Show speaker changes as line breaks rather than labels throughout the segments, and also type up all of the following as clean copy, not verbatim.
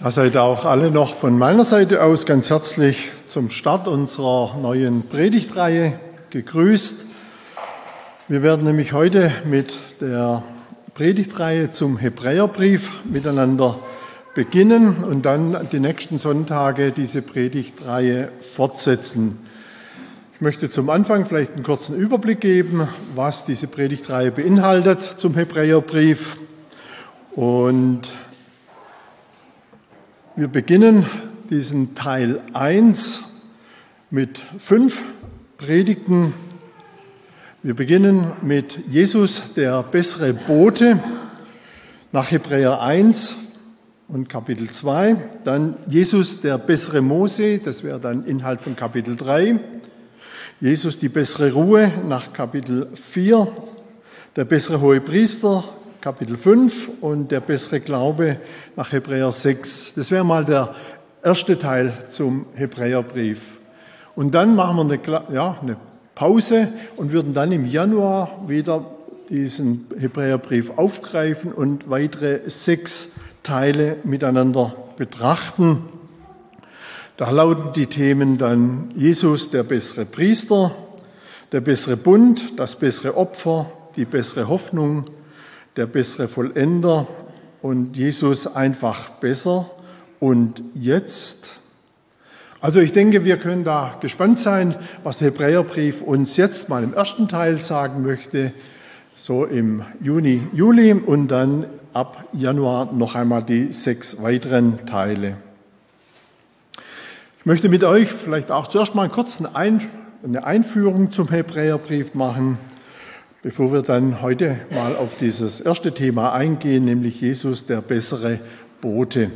Seid auch alle noch von meiner Seite aus ganz herzlich zum Start unserer neuen Predigtreihe gegrüßt. Wir werden nämlich heute mit der Predigtreihe zum Hebräerbrief miteinander beginnen und dann die nächsten Sonntage diese Predigtreihe fortsetzen. Ich möchte zum Anfang vielleicht einen kurzen Überblick geben, was diese Predigtreihe beinhaltet zum Hebräerbrief. Und wir beginnen diesen Teil 1 mit 5 Predigten. Wir beginnen mit Jesus, der bessere Bote, nach Hebräer 1 und Kapitel 2. Dann Jesus, der bessere Mose, das wäre dann Inhalt von Kapitel 3. Jesus, die bessere Ruhe, nach Kapitel 4. Der bessere Hohepriester, Kapitel 5 und der bessere Glaube nach Hebräer 6. Das wäre mal der erste Teil zum Hebräerbrief. Und dann machen wir eine Pause und würden dann im Januar wieder diesen Hebräerbrief aufgreifen und weitere 6 Teile miteinander betrachten. Da lauten die Themen dann Jesus, der bessere Priester, der bessere Bund, das bessere Opfer, die bessere Hoffnung, der bessere Vollender und Jesus einfach besser. Und jetzt? Also ich denke, wir können da gespannt sein, was der Hebräerbrief uns jetzt mal im ersten Teil sagen möchte, so im Juni, Juli und dann ab Januar noch einmal die 6 weiteren Teile. Ich möchte mit euch vielleicht auch zuerst mal eine Einführung zum Hebräerbrief machen, bevor wir dann heute mal auf dieses erste Thema eingehen, nämlich Jesus, der bessere Bote.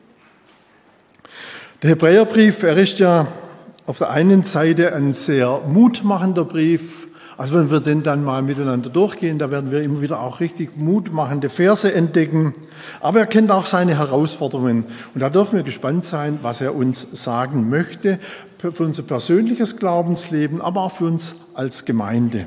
Der Hebräerbrief, er ist ja auf der einen Seite ein sehr mutmachender Brief. Also wenn wir den dann mal miteinander durchgehen, da werden wir immer wieder auch richtig mutmachende Verse entdecken. Aber er kennt auch seine Herausforderungen. Und da dürfen wir gespannt sein, was er uns sagen möchte, für unser persönliches Glaubensleben, aber auch für uns als Gemeinde.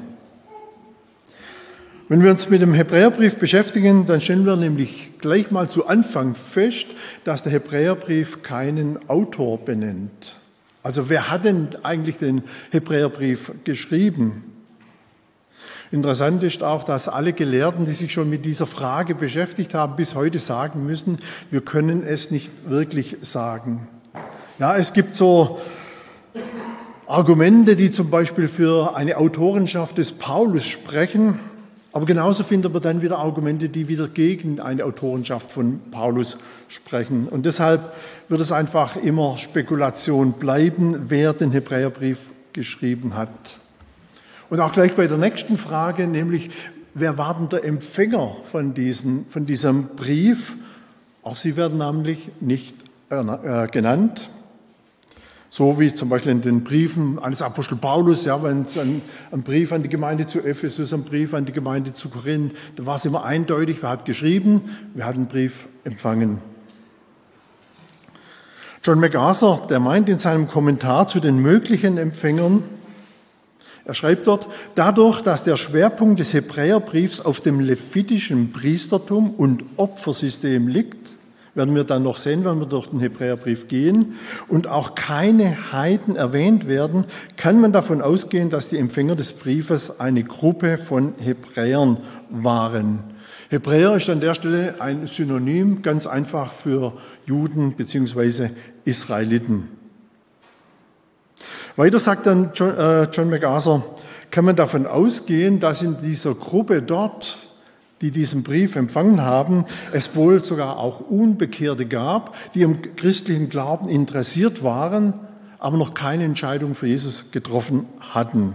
Wenn wir uns mit dem Hebräerbrief beschäftigen, dann stellen wir nämlich gleich mal zu Anfang fest, dass der Hebräerbrief keinen Autor benennt. Also wer hat denn eigentlich den Hebräerbrief geschrieben? Interessant ist auch, dass alle Gelehrten, die sich schon mit dieser Frage beschäftigt haben, bis heute sagen müssen, wir können es nicht wirklich sagen. Ja, es gibt so Argumente, die zum Beispiel für eine Autorenschaft des Paulus sprechen. Aber genauso finden wir dann wieder Argumente, die wieder gegen eine Autorenschaft von Paulus sprechen. Und deshalb wird es einfach immer Spekulation bleiben, wer den Hebräerbrief geschrieben hat. Und auch gleich bei der nächsten Frage, nämlich wer war denn der Empfänger von diesem Brief? Auch sie werden namentlich nicht genannt. So wie zum Beispiel in den Briefen eines Apostel Paulus, ja, wenn es ein Brief an die Gemeinde zu Ephesus, ein Brief an die Gemeinde zu Korinth, da war es immer eindeutig, wer hat geschrieben, wer hat den Brief empfangen. John MacArthur, der meint in seinem Kommentar zu den möglichen Empfängern, er schreibt dort, dadurch, dass der Schwerpunkt des Hebräerbriefs auf dem levitischen Priestertum und Opfersystem liegt, werden wir dann noch sehen, wenn wir durch den Hebräerbrief gehen, und auch keine Heiden erwähnt werden, kann man davon ausgehen, dass die Empfänger des Briefes eine Gruppe von Hebräern waren. Hebräer ist an der Stelle ein Synonym, ganz einfach für Juden bzw. Israeliten. Weiter sagt dann John MacArthur, kann man davon ausgehen, dass in dieser Gruppe dort, die diesen Brief empfangen haben, es wohl sogar auch Unbekehrte gab, die am christlichen Glauben interessiert waren, aber noch keine Entscheidung für Jesus getroffen hatten.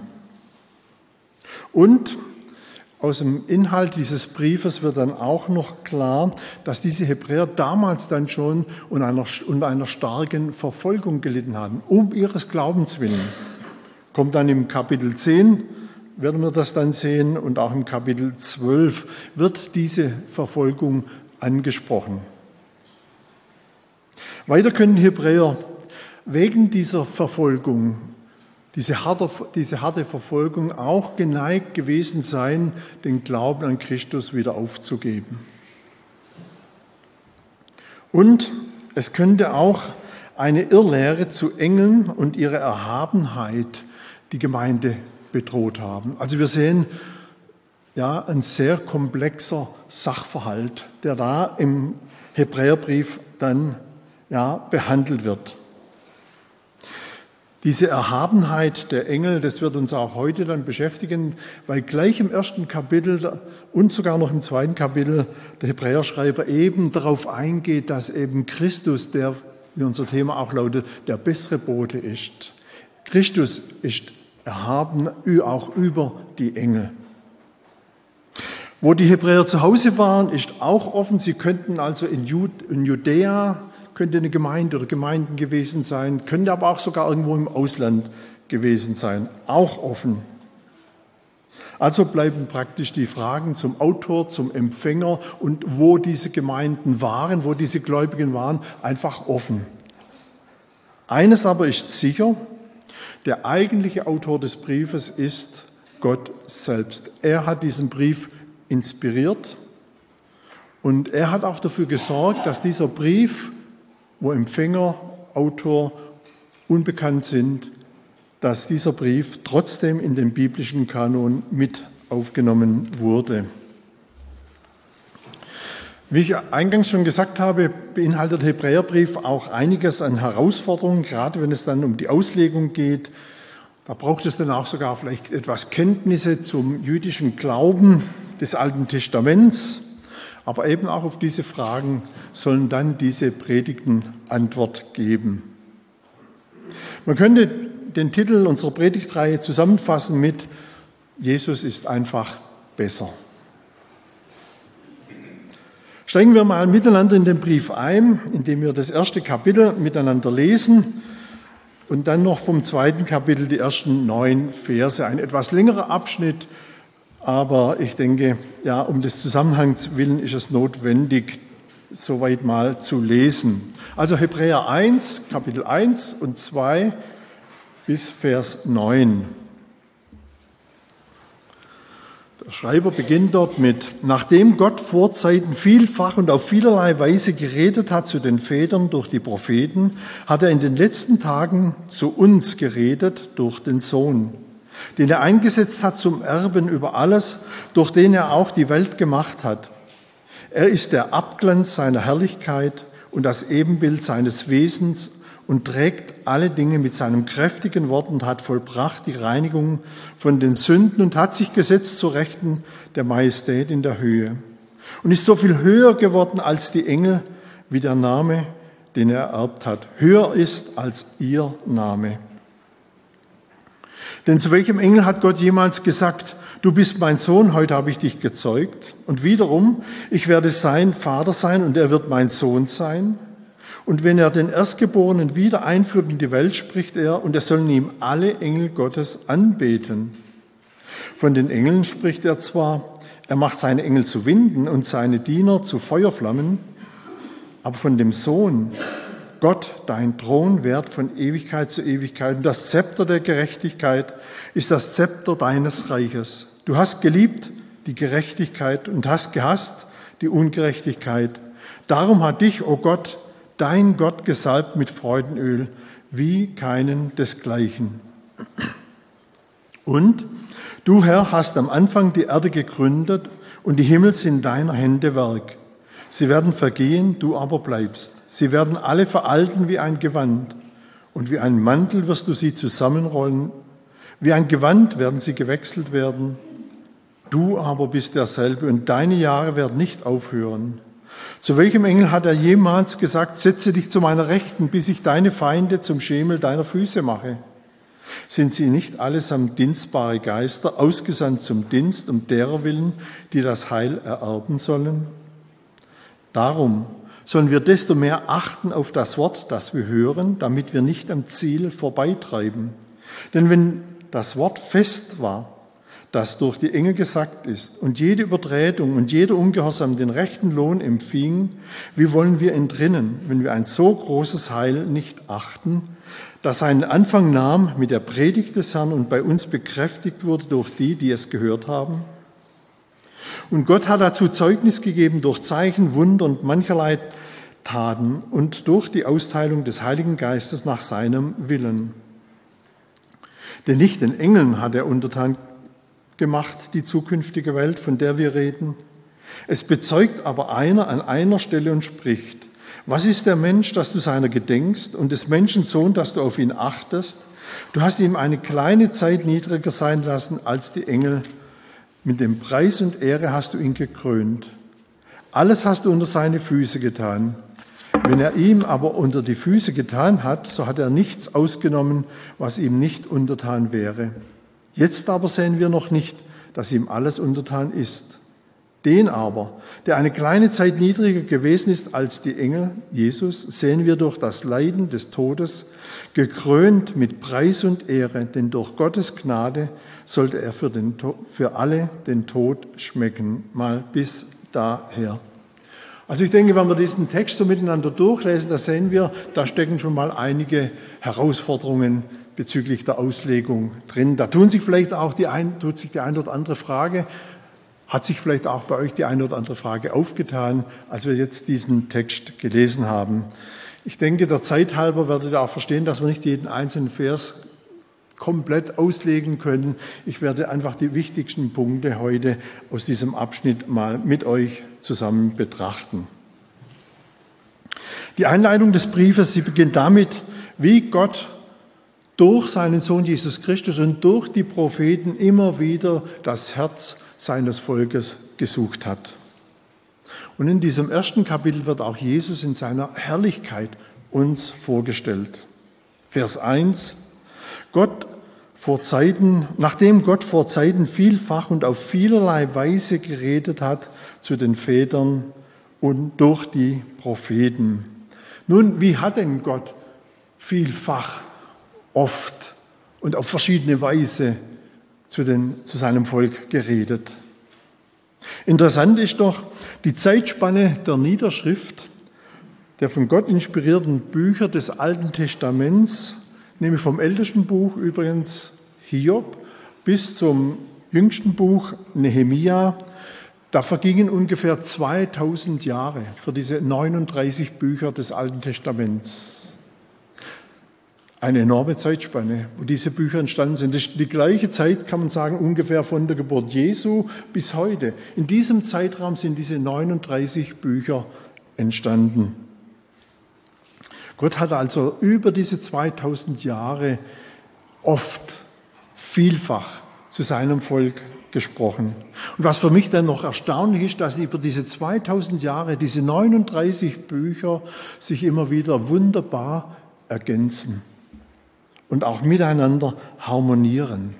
Und aus dem Inhalt dieses Briefes wird dann auch noch klar, dass diese Hebräer damals dann schon unter einer starken Verfolgung gelitten haben, um ihres Glaubens willen. Kommt dann im Kapitel 10, werden wir das dann sehen, und auch im Kapitel 12 wird diese Verfolgung angesprochen. Weiter können die Hebräer wegen dieser Verfolgung, diese harte Verfolgung, auch geneigt gewesen sein, den Glauben an Christus wieder aufzugeben. Und es könnte auch eine Irrlehre zu Engeln und ihrer Erhabenheit die Gemeinde bedroht haben. Also wir sehen ja ein sehr komplexer Sachverhalt, der da im Hebräerbrief dann ja behandelt wird. Diese Erhabenheit der Engel, das wird uns auch heute dann beschäftigen, weil gleich im ersten Kapitel und sogar noch im zweiten Kapitel der Hebräerschreiber eben darauf eingeht, dass eben Christus, der, wie unser Thema auch lautet, der bessere Bote ist. Christus ist erhaben auch über die Engel. Wo die Hebräer zu Hause waren, ist auch offen. Sie könnten also in Judäa, könnte eine Gemeinde oder Gemeinden gewesen sein, könnte aber auch sogar irgendwo im Ausland gewesen sein, auch offen. Also bleiben praktisch die Fragen zum Autor, zum Empfänger und wo diese Gemeinden waren, wo diese Gläubigen waren, einfach offen. Eines aber ist sicher, der eigentliche Autor des Briefes ist Gott selbst. Er hat diesen Brief inspiriert und er hat auch dafür gesorgt, dass dieser Brief, wo Empfänger, Autor unbekannt sind, dass dieser Brief trotzdem in den biblischen Kanon mit aufgenommen wurde. Wie ich eingangs schon gesagt habe, beinhaltet der Hebräerbrief auch einiges an Herausforderungen, gerade wenn es dann um die Auslegung geht. Da braucht es dann auch sogar vielleicht etwas Kenntnisse zum jüdischen Glauben des Alten Testaments. Aber eben auch auf diese Fragen sollen dann diese Predigten Antwort geben. Man könnte den Titel unserer Predigtreihe zusammenfassen mit Jesus ist einfach besser. Steigen wir mal miteinander in den Brief ein, indem wir das erste Kapitel miteinander lesen und dann noch vom zweiten Kapitel die ersten 9 Verse. Ein etwas längerer Abschnitt, aber ich denke, ja, um des Zusammenhangs willen ist es notwendig, soweit mal zu lesen. Also Hebräer 1, Kapitel 1 und 2 bis Vers 9. Der Schreiber beginnt dort mit: Nachdem Gott vor Zeiten vielfach und auf vielerlei Weise geredet hat zu den Vätern durch die Propheten, hat er in den letzten Tagen zu uns geredet durch den Sohn, den er eingesetzt hat zum Erben über alles, durch den er auch die Welt gemacht hat. Er ist der Abglanz seiner Herrlichkeit und das Ebenbild seines Wesens und trägt alle Dinge mit seinem kräftigen Wort und hat vollbracht die Reinigung von den Sünden und hat sich gesetzt zur Rechten der Majestät in der Höhe und ist so viel höher geworden als die Engel, wie der Name, den er ererbt hat, höher ist als ihr Name. Denn zu welchem Engel hat Gott jemals gesagt, du bist mein Sohn, heute habe ich dich gezeugt? Und wiederum, ich werde sein Vater sein und er wird mein Sohn sein. Und wenn er den Erstgeborenen wieder einführt in die Welt, spricht er, und es sollen ihm alle Engel Gottes anbeten. Von den Engeln spricht er zwar, er macht seine Engel zu Winden und seine Diener zu Feuerflammen, aber von dem Sohn, Gott, dein Thron währt von Ewigkeit zu Ewigkeit, und das Zepter der Gerechtigkeit ist das Zepter deines Reiches. Du hast geliebt die Gerechtigkeit und hast gehasst die Ungerechtigkeit. Darum hat dich, o Gott, dein Gott gesalbt mit Freudenöl, wie keinen desgleichen. Und du, Herr, hast am Anfang die Erde gegründet und die Himmel sind deiner Hände Werk. Sie werden vergehen, du aber bleibst. Sie werden alle veralten wie ein Gewand. Und wie ein Mantel wirst du sie zusammenrollen. Wie ein Gewand werden sie gewechselt werden. Du aber bist derselbe und deine Jahre werden nicht aufhören. Zu welchem Engel hat er jemals gesagt, setze dich zu meiner Rechten, bis ich deine Feinde zum Schemel deiner Füße mache? Sind sie nicht allesamt dienstbare Geister, ausgesandt zum Dienst, um derer willen, die das Heil ererben sollen? Darum sollen wir desto mehr achten auf das Wort, das wir hören, damit wir nicht am Ziel vorbeitreiben. Denn wenn das Wort fest war, das durch die Engel gesagt ist, und jede Übertretung und jeder Ungehorsam den rechten Lohn empfing, wie wollen wir entrinnen, wenn wir ein so großes Heil nicht achten, das einen Anfang nahm mit der Predigt des Herrn und bei uns bekräftigt wurde durch die, die es gehört haben? Und Gott hat dazu Zeugnis gegeben durch Zeichen, Wunder und mancherlei Taten und durch die Austeilung des Heiligen Geistes nach seinem Willen. Denn nicht den Engeln hat er untertan gemacht, die zukünftige Welt, von der wir reden. Es bezeugt aber einer an einer Stelle und spricht: Was ist der Mensch, dass du seiner gedenkst, und des Menschen Sohn, dass du auf ihn achtest? Du hast ihm eine kleine Zeit niedriger sein lassen als die Engel. Mit dem Preis und Ehre hast du ihn gekrönt. Alles hast du unter seine Füße getan. Wenn er ihm aber unter die Füße getan hat, so hat er nichts ausgenommen, was ihm nicht untertan wäre. Jetzt aber sehen wir noch nicht, dass ihm alles untertan ist. Den aber, der eine kleine Zeit niedriger gewesen ist als die Engel, Jesus, sehen wir durch das Leiden des Todes, gekrönt mit Preis und Ehre, denn durch Gottes Gnade sollte er für alle den Tod schmecken. Mal bis daher. Also ich denke, wenn wir diesen Text so miteinander durchlesen, da sehen wir, da stecken schon mal einige Herausforderungen bezüglich der Auslegung drin. Da tut sich die eine oder andere Frage, hat sich vielleicht auch bei euch die eine oder andere Frage aufgetan, als wir jetzt diesen Text gelesen haben. Ich denke, der Zeit halber werdet ihr auch verstehen, dass wir nicht jeden einzelnen Vers komplett auslegen können. Ich werde einfach die wichtigsten Punkte heute aus diesem Abschnitt mal mit euch zusammen betrachten. Die Einleitung des Briefes, sie beginnt damit, wie Gott durch seinen Sohn Jesus Christus und durch die Propheten immer wieder das Herz seines Volkes gesucht hat. Und in diesem ersten Kapitel wird auch Jesus in seiner Herrlichkeit uns vorgestellt. Vers 1: Nachdem Gott vor Zeiten vielfach und auf vielerlei Weise geredet hat zu den Vätern und durch die Propheten. Nun, wie hat denn Gott vielfach, oft und auf verschiedene Weise zu seinem Volk geredet? Interessant ist doch die Zeitspanne der Niederschrift der von Gott inspirierten Bücher des Alten Testaments, nämlich vom ältesten Buch übrigens Hiob bis zum jüngsten Buch Nehemia. Da vergingen ungefähr 2000 Jahre für diese 39 Bücher des Alten Testaments. Eine enorme Zeitspanne, wo diese Bücher entstanden sind. Das ist die gleiche Zeit, kann man sagen, ungefähr von der Geburt Jesu bis heute. In diesem Zeitraum sind diese 39 Bücher entstanden. Gott hat also über diese 2000 Jahre oft, vielfach zu seinem Volk gesprochen. Und was für mich dann noch erstaunlich ist, dass über diese 2000 Jahre, diese 39 Bücher sich immer wieder wunderbar ergänzen und auch miteinander harmonieren.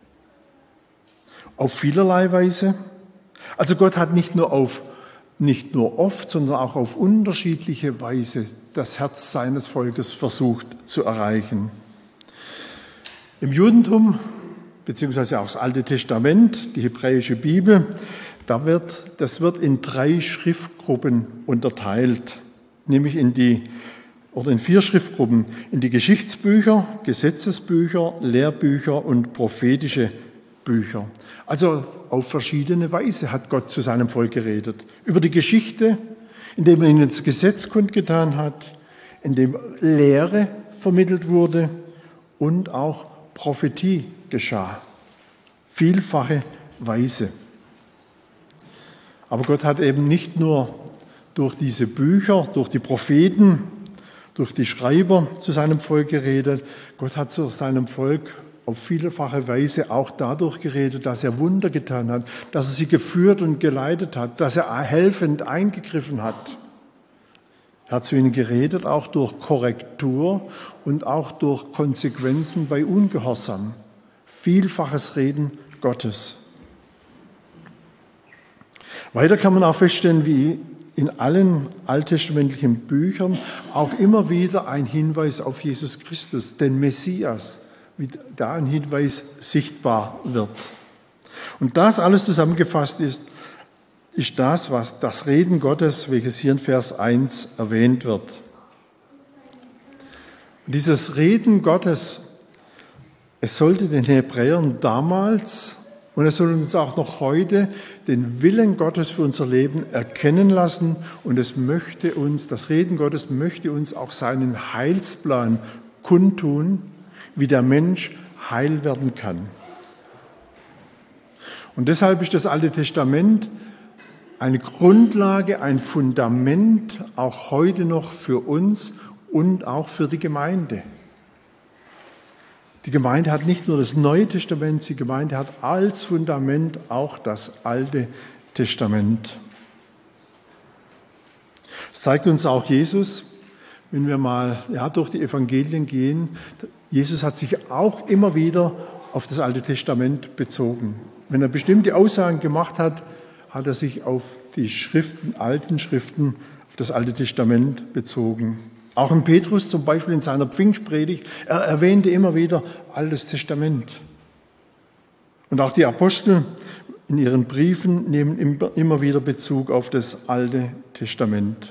Auf vielerlei Weise. Also Gott hat nicht nur oft, sondern auch auf unterschiedliche Weise das Herz seines Volkes versucht zu erreichen. Im Judentum, beziehungsweise auch das Alte Testament, die hebräische Bibel, das wird in 3 Schriftgruppen unterteilt, nämlich in 4 Schriftgruppen: in die Geschichtsbücher, Gesetzesbücher, Lehrbücher und prophetische Bücher. Also auf verschiedene Weise hat Gott zu seinem Volk geredet. Über die Geschichte, indem er ihnen das Gesetz kundgetan hat, indem Lehre vermittelt wurde und auch Prophetie geschah. Vielfache Weise. Aber Gott hat eben nicht nur durch diese Bücher, durch die Propheten, durch die Schreiber zu seinem Volk geredet. Gott hat zu seinem Volk auf vielfache Weise auch dadurch geredet, dass er Wunder getan hat, dass er sie geführt und geleitet hat, dass er helfend eingegriffen hat. Er hat zu ihnen geredet, auch durch Korrektur und auch durch Konsequenzen bei Ungehorsam. Vielfaches Reden Gottes. Weiter kann man auch feststellen, wie in allen alttestamentlichen Büchern auch immer wieder ein Hinweis auf Jesus Christus, den Messias, wie da ein Hinweis sichtbar wird. Und das alles zusammengefasst ist das, was das Reden Gottes, welches hier in Vers 1 erwähnt wird. Und dieses Reden Gottes, es sollte den Hebräern damals Und er soll uns auch noch heute den Willen Gottes für unser Leben erkennen lassen. Und das Reden Gottes möchte uns auch seinen Heilsplan kundtun, wie der Mensch heil werden kann. Und deshalb ist das Alte Testament eine Grundlage, ein Fundament, auch heute noch für uns und auch für die Gemeinde. Die Gemeinde hat nicht nur das Neue Testament, die Gemeinde hat als Fundament auch das Alte Testament. Das zeigt uns auch Jesus, wenn wir mal durch die Evangelien gehen. Jesus hat sich auch immer wieder auf das Alte Testament bezogen. Wenn er bestimmte Aussagen gemacht hat, hat er sich auf die alten Schriften, auf das Alte Testament bezogen. Auch in Petrus zum Beispiel in seiner Pfingstpredigt, er erwähnte immer wieder Altes Testament. Und auch die Apostel in ihren Briefen nehmen immer wieder Bezug auf das Alte Testament.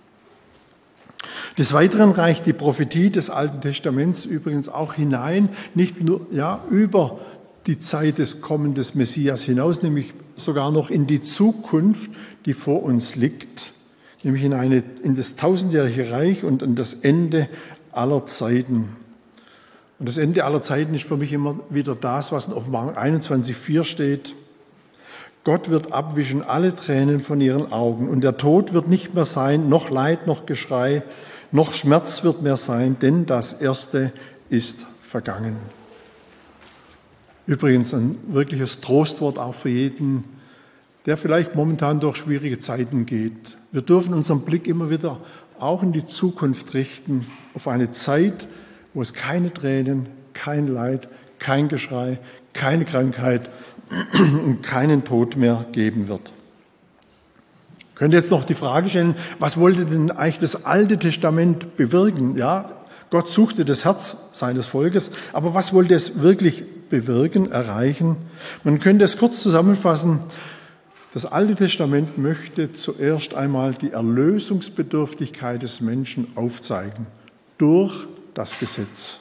Des Weiteren reicht die Prophetie des Alten Testaments übrigens auch hinein, nicht nur über die Zeit des Kommens des Messias hinaus, nämlich sogar noch in die Zukunft, die vor uns liegt, nämlich in das tausendjährige Reich und in das Ende aller Zeiten. Und das Ende aller Zeiten ist für mich immer wieder das, was in Offenbarung 21,4 steht. Gott wird abwischen alle Tränen von ihren Augen und der Tod wird nicht mehr sein, noch Leid, noch Geschrei, noch Schmerz wird mehr sein, denn das Erste ist vergangen. Übrigens ein wirkliches Trostwort auch für jeden, der vielleicht momentan durch schwierige Zeiten geht. Wir dürfen unseren Blick immer wieder auch in die Zukunft richten, auf eine Zeit, wo es keine Tränen, kein Leid, kein Geschrei, keine Krankheit und keinen Tod mehr geben wird. Ich könnte jetzt noch die Frage stellen, was wollte denn eigentlich das Alte Testament bewirken? Ja, Gott suchte das Herz seines Volkes, aber was wollte es wirklich bewirken, erreichen? Man könnte es kurz zusammenfassen. Das Alte Testament möchte zuerst einmal die Erlösungsbedürftigkeit des Menschen aufzeigen durch das Gesetz,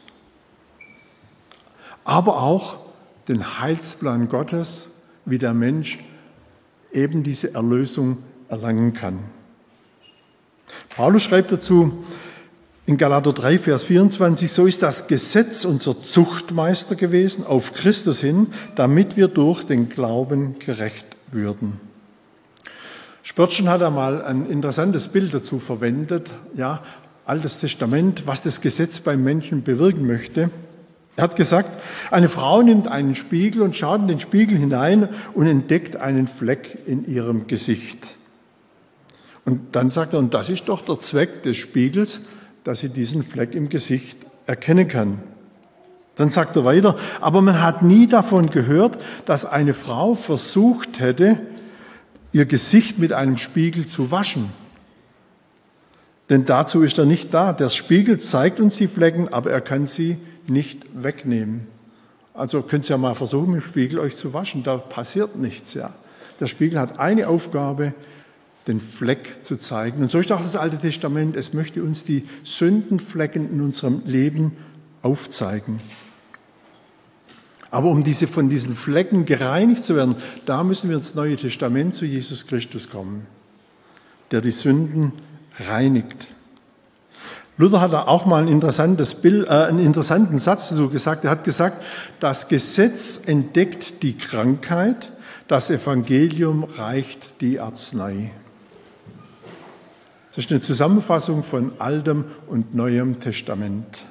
aber auch den Heilsplan Gottes, wie der Mensch eben diese Erlösung erlangen kann. Paulus schreibt dazu in Galater 3, Vers 24, so ist das Gesetz unser Zuchtmeister gewesen auf Christus hin, damit wir durch den Glauben gerecht würden. Spurgeon hat einmal ein interessantes Bild dazu verwendet, Altes Testament, was das Gesetz beim Menschen bewirken möchte. Er hat gesagt, eine Frau nimmt einen Spiegel und schaut in den Spiegel hinein und entdeckt einen Fleck in ihrem Gesicht. Und dann sagt er, und das ist doch der Zweck des Spiegels, dass sie diesen Fleck im Gesicht erkennen kann. Dann sagt er weiter, aber man hat nie davon gehört, dass eine Frau versucht hätte, ihr Gesicht mit einem Spiegel zu waschen. Denn dazu ist er nicht da. Der Spiegel zeigt uns die Flecken, aber er kann sie nicht wegnehmen. Also könnt ihr ja mal versuchen, mit dem Spiegel euch zu waschen. Da passiert nichts. Ja. Der Spiegel hat eine Aufgabe, den Fleck zu zeigen. Und so ist auch das Alte Testament. Es möchte uns die Sündenflecken in unserem Leben aufzeigen. Aber um von diesen Flecken gereinigt zu werden, da müssen wir ins Neue Testament zu Jesus Christus kommen, der die Sünden reinigt. Luther hat da auch mal einen interessanten Satz dazu gesagt. Er hat gesagt, das Gesetz entdeckt die Krankheit, das Evangelium reicht die Arznei. Das ist eine Zusammenfassung von Altem und Neuem Testament.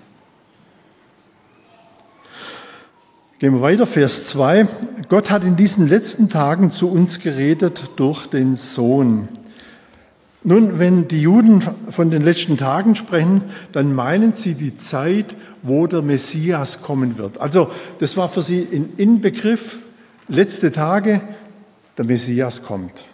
Gehen wir weiter, Vers 2. Gott hat in diesen letzten Tagen zu uns geredet durch den Sohn. Nun, wenn die Juden von den letzten Tagen sprechen, dann meinen sie die Zeit, wo der Messias kommen wird. Also das war für sie ein Inbegriff, letzte Tage, der Messias kommt.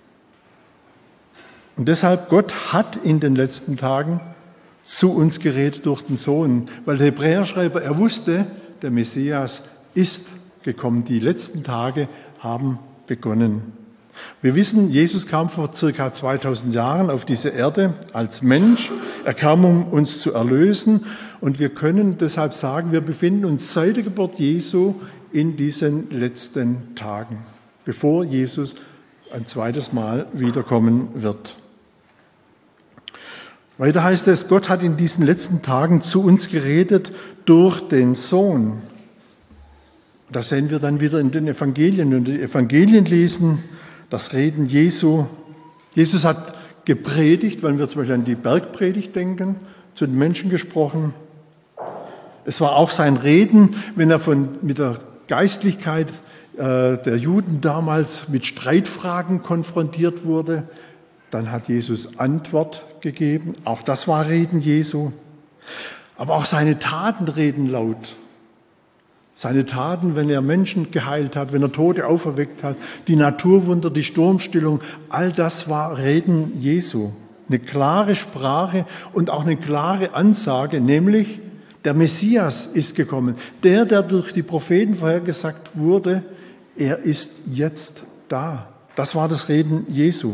Und deshalb, Gott hat in den letzten Tagen zu uns geredet durch den Sohn, weil der Hebräerschreiber, er wusste, der Messias ist gekommen. Die letzten Tage haben begonnen. Wir wissen, Jesus kam vor circa 2000 Jahren auf diese Erde als Mensch. Er kam, um uns zu erlösen. Und wir können deshalb sagen, wir befinden uns seit der Geburt Jesu in diesen letzten Tagen, bevor Jesus ein zweites Mal wiederkommen wird. Weiter heißt es, Gott hat in diesen letzten Tagen zu uns geredet durch den Sohn. Das sehen wir dann wieder in den Evangelien. Und die Evangelien lesen das Reden Jesu. Jesus hat gepredigt, wenn wir zum Beispiel an die Bergpredigt denken, zu den Menschen gesprochen. Es war auch sein Reden, wenn er mit der Geistlichkeit der Juden damals mit Streitfragen konfrontiert wurde. Dann hat Jesus Antwort gegeben. Auch das war Reden Jesu. Aber auch seine Taten reden laut. Seine Taten, wenn er Menschen geheilt hat, wenn er Tote auferweckt hat, die Naturwunder, die Sturmstillung, all das war Reden Jesu. Eine klare Sprache und auch eine klare Ansage, nämlich der Messias ist gekommen. Der durch die Propheten vorhergesagt wurde, er ist jetzt da. Das war das Reden Jesu.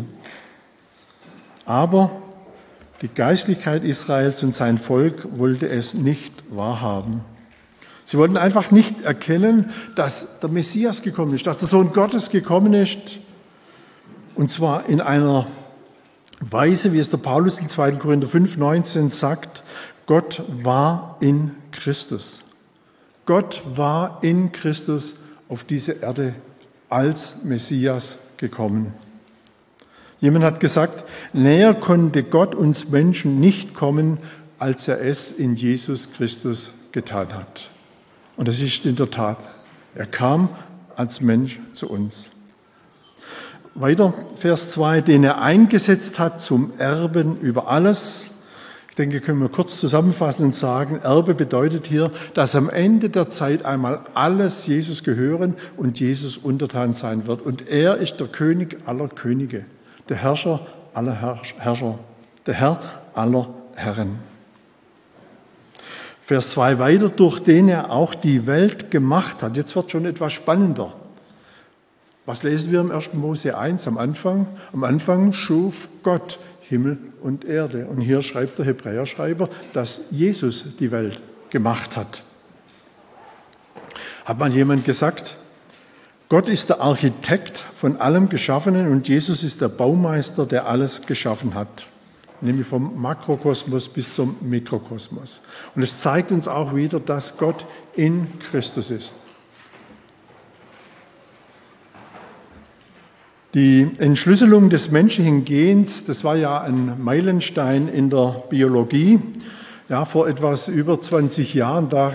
Aber die Geistlichkeit Israels und sein Volk wollte es nicht wahrhaben. Sie wollten einfach nicht erkennen, dass der Messias gekommen ist, dass der Sohn Gottes gekommen ist. Und zwar in einer Weise, wie es der Paulus in 2. Korinther 5,19 sagt, Gott war in Christus. Gott war in Christus auf diese Erde als Messias gekommen. Jemand hat gesagt, näher konnte Gott uns Menschen nicht kommen, als er es in Jesus Christus getan hat. Und das ist in der Tat. Er kam als Mensch zu uns. Weiter, Vers 2, den er eingesetzt hat zum Erben über alles. Ich denke, können wir kurz zusammenfassen und sagen, Erbe bedeutet hier, dass am Ende der Zeit einmal alles Jesus gehören und Jesus untertan sein wird. Und er ist der König aller Könige, der Herrscher aller Herrscher, der Herr aller Herren. Vers 2 weiter, durch den er auch die Welt gemacht hat. Jetzt wird schon etwas spannender. Was lesen wir im 1. Mose 1 am Anfang? Am Anfang schuf Gott Himmel und Erde. Und hier schreibt der Hebräerschreiber, dass Jesus die Welt gemacht hat. Hat mal jemand gesagt, Gott ist der Architekt von allem Geschaffenen und Jesus ist der Baumeister, der alles geschaffen hat. Nämlich vom Makrokosmos bis zum Mikrokosmos. Und es zeigt uns auch wieder, dass Gott in Christus ist. Die Entschlüsselung des menschlichen Gens, das war ja ein Meilenstein in der Biologie. Ja, vor etwas über 20 Jahren, da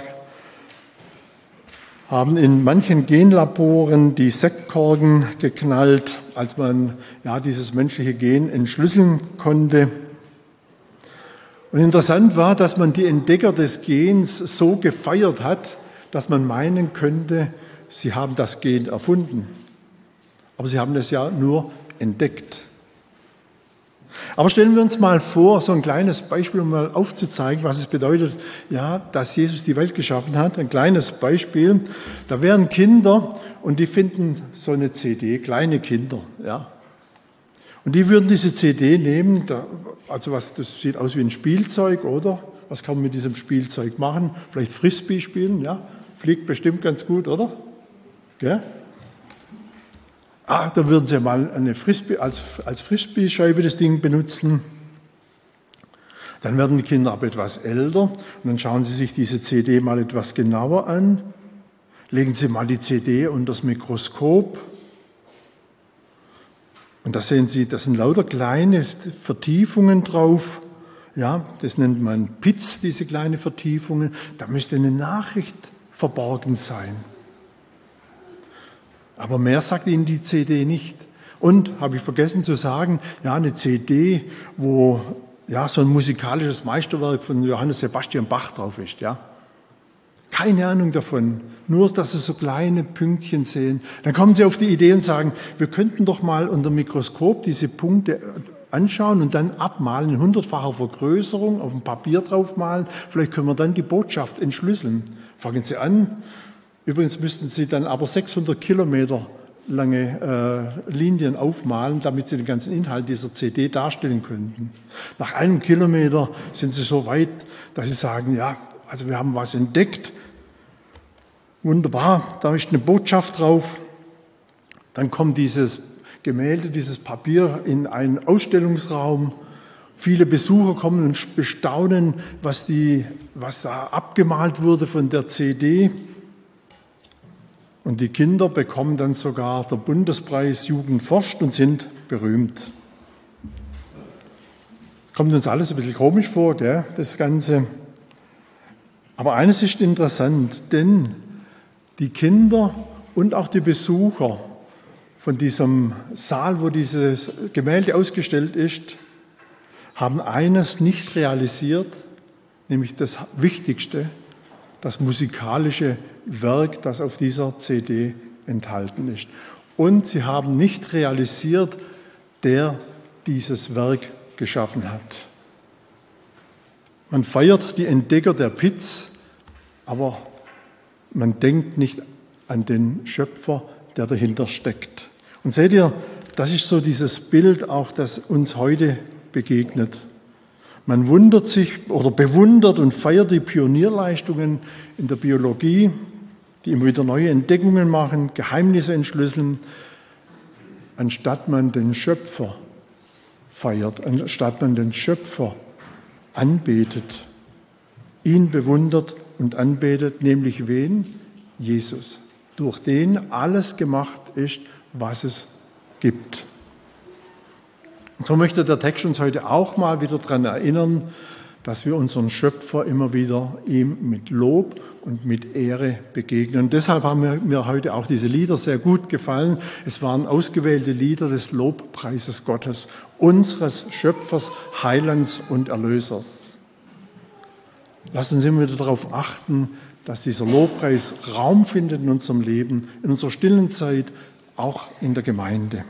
haben in manchen Genlaboren die Sektkorken geknallt, als man ja dieses menschliche Gen entschlüsseln konnte. Und interessant war, dass man die Entdecker des Gens so gefeiert hat, dass man meinen könnte, sie haben das Gen erfunden. Aber sie haben es ja nur entdeckt. Aber stellen wir uns mal vor, so ein kleines Beispiel, um mal aufzuzeigen, was es bedeutet, ja, dass Jesus die Welt geschaffen hat. Ein kleines Beispiel. Da wären Kinder und die finden so eine CD, kleine Kinder, ja. Und die würden diese CD nehmen, das sieht aus wie ein Spielzeug, oder? Was kann man mit diesem Spielzeug machen? Vielleicht Frisbee spielen, ja? Fliegt bestimmt ganz gut, oder? Gell? Da würden sie mal eine Frisbee, als Frisbee-Scheibe das Ding benutzen. Dann werden die Kinder aber etwas älter und dann schauen sie sich diese CD mal etwas genauer an. Legen sie mal die CD unter das Mikroskop. Und da sehen Sie, da sind lauter kleine Vertiefungen drauf. Ja, das nennt man Pits, diese kleine Vertiefungen. Da müsste eine Nachricht verborgen sein. Aber mehr sagt Ihnen die CD nicht. Und, habe ich vergessen zu sagen, ja, eine CD, wo ja so ein musikalisches Meisterwerk von Johannes Sebastian Bach drauf ist, ja. Keine Ahnung davon, nur dass Sie so kleine Pünktchen sehen. Dann kommen Sie auf die Idee und sagen, wir könnten doch mal unter dem Mikroskop diese Punkte anschauen und dann abmalen, in 100-facher Vergrößerung, auf dem Papier draufmalen. Vielleicht können wir dann die Botschaft entschlüsseln. Fangen Sie an. Übrigens müssten Sie dann aber 600 Kilometer lange Linien aufmalen, damit Sie den ganzen Inhalt dieser CD darstellen könnten. Nach einem Kilometer sind Sie so weit, dass Sie sagen, ja, also wir haben was entdeckt. Wunderbar, da ist eine Botschaft drauf. Dann kommt dieses Gemälde, dieses Papier in einen Ausstellungsraum. Viele Besucher kommen und bestaunen, was da abgemalt wurde von der CD. Und die Kinder bekommen dann sogar den Bundespreis Jugend forscht und sind berühmt. Kommt uns alles ein bisschen komisch vor, gell, das Ganze. Aber eines ist interessant, denn die Kinder und auch die Besucher von diesem Saal, wo dieses Gemälde ausgestellt ist, haben eines nicht realisiert, nämlich das Wichtigste, das musikalische Werk, das auf dieser CD enthalten ist. Und sie haben nicht realisiert, der dieses Werk geschaffen hat. Man feiert die Entdecker der Pits, aber man denkt nicht an den Schöpfer, der dahinter steckt. Und seht ihr, das ist so dieses Bild auch, das uns heute begegnet. Man wundert sich oder bewundert und feiert die Pionierleistungen in der Biologie, die immer wieder neue Entdeckungen machen, Geheimnisse entschlüsseln, anstatt man den Schöpfer feiert, anstatt man den Schöpfer anbetet, ihn bewundert und anbetet, nämlich wen? Jesus, durch den alles gemacht ist, was es gibt. Und so möchte der Text uns heute auch mal wieder daran erinnern, dass wir unseren Schöpfer immer wieder ihm mit Lob und mit Ehre begegnen. Und deshalb haben mir heute auch diese Lieder sehr gut gefallen. Es waren ausgewählte Lieder des Lobpreises Gottes, unseres Schöpfers, Heilands und Erlösers. Lasst uns immer wieder darauf achten, dass dieser Lobpreis Raum findet in unserem Leben, in unserer stillen Zeit, auch in der Gemeinde.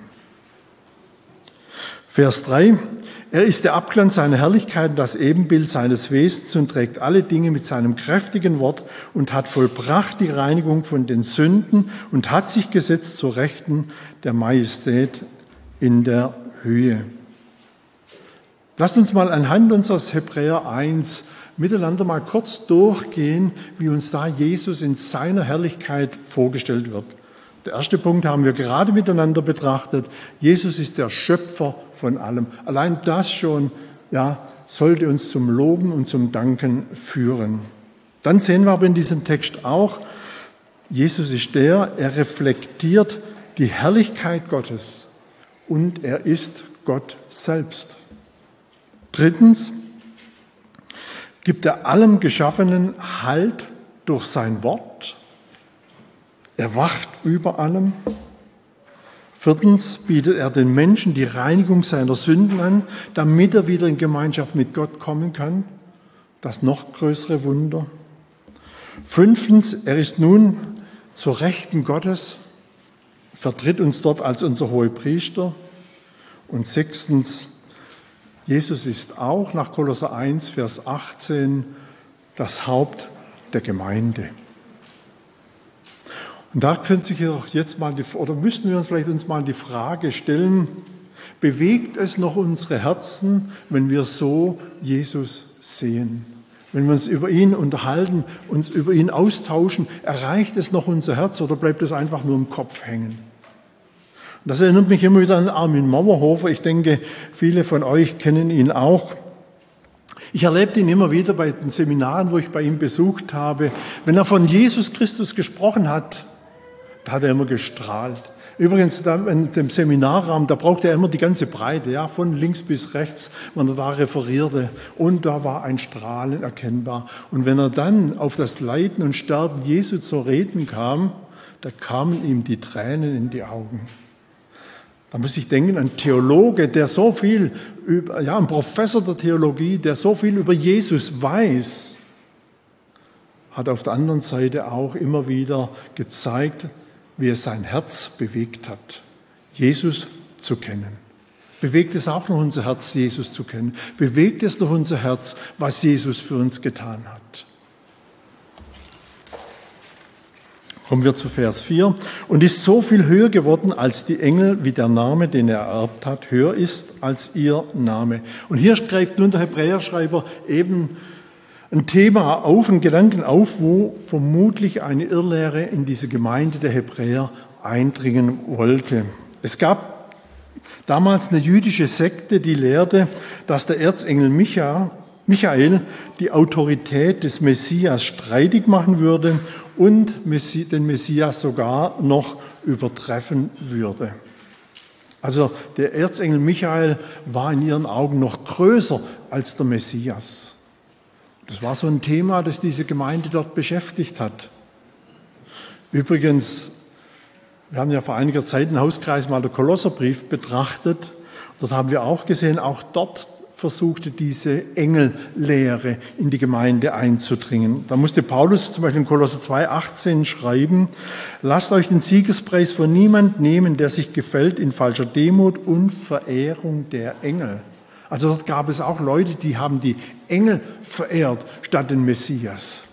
Vers 3. Er ist der Abglanz seiner Herrlichkeit, das Ebenbild seines Wesens und trägt alle Dinge mit seinem kräftigen Wort und hat vollbracht die Reinigung von den Sünden und hat sich gesetzt zur Rechten der Majestät in der Höhe. Lasst uns mal anhand unseres Hebräer 1 miteinander mal kurz durchgehen, wie uns da Jesus in seiner Herrlichkeit vorgestellt wird. Der erste Punkt haben wir gerade miteinander betrachtet. Jesus ist der Schöpfer von allem. Allein das schon, sollte uns zum Loben und zum Danken führen. Dann sehen wir aber in diesem Text auch, Jesus ist er reflektiert die Herrlichkeit Gottes und er ist Gott selbst. Drittens gibt er allem Geschaffenen Halt durch sein Wort. Er wacht über allem. Viertens bietet er den Menschen die Reinigung seiner Sünden an, damit er wieder in Gemeinschaft mit Gott kommen kann. Das noch größere Wunder. Fünftens, er ist nun zur Rechten Gottes, vertritt uns dort als unser Hohepriester. Und sechstens, Jesus ist auch nach Kolosser 1, Vers 18 das Haupt der Gemeinde. Und da könnte sich doch jetzt mal müssten wir uns vielleicht die Frage stellen, bewegt es noch unsere Herzen, wenn wir so Jesus sehen? Wenn wir uns über ihn unterhalten, uns über ihn austauschen, erreicht es noch unser Herz oder bleibt es einfach nur im Kopf hängen? Und das erinnert mich immer wieder an Armin Mauerhofer. Ich denke, viele von euch kennen ihn auch. Ich erlebte ihn immer wieder bei den Seminaren, wo ich bei ihm besucht habe. Wenn er von Jesus Christus gesprochen hat, da hat er immer gestrahlt. Übrigens, in dem Seminarraum, da brauchte er immer die ganze Breite, von links bis rechts, wenn er da referierte. Und da war ein Strahlen erkennbar. Und wenn er dann auf das Leiden und Sterben Jesu zu reden kam, da kamen ihm die Tränen in die Augen. Da muss ich denken, ein Theologe, der so viel, ein Professor der Theologie, der so viel über Jesus weiß, hat auf der anderen Seite auch immer wieder gezeigt, wie es sein Herz bewegt hat, Jesus zu kennen. Bewegt es auch noch unser Herz, Jesus zu kennen? Bewegt es noch unser Herz, was Jesus für uns getan hat? Kommen wir zu Vers 4. Und ist so viel höher geworden als die Engel, wie der Name, den er ererbt hat, höher ist als ihr Name. Und hier greift nun der Hebräerschreiber eben ein Thema auf, einen Gedanken auf, wo vermutlich eine Irrlehre in diese Gemeinde der Hebräer eindringen wollte. Es gab damals eine jüdische Sekte, die lehrte, dass der Erzengel Michael die Autorität des Messias streitig machen würde und den Messias sogar noch übertreffen würde. Also der Erzengel Michael war in ihren Augen noch größer als der Messias. Das war so ein Thema, das diese Gemeinde dort beschäftigt hat. Übrigens, wir haben ja vor einiger Zeit im Hauskreis mal den Kolosserbrief betrachtet. Dort haben wir auch gesehen, auch dort versuchte diese Engellehre in die Gemeinde einzudringen. Da musste Paulus zum Beispiel in Kolosser 2,18 schreiben: Lasst euch den Siegespreis von niemand nehmen, der sich gefällt in falscher Demut und Verehrung der Engel. Also dort gab es auch Leute, die haben die Engel verehrt statt den Messias.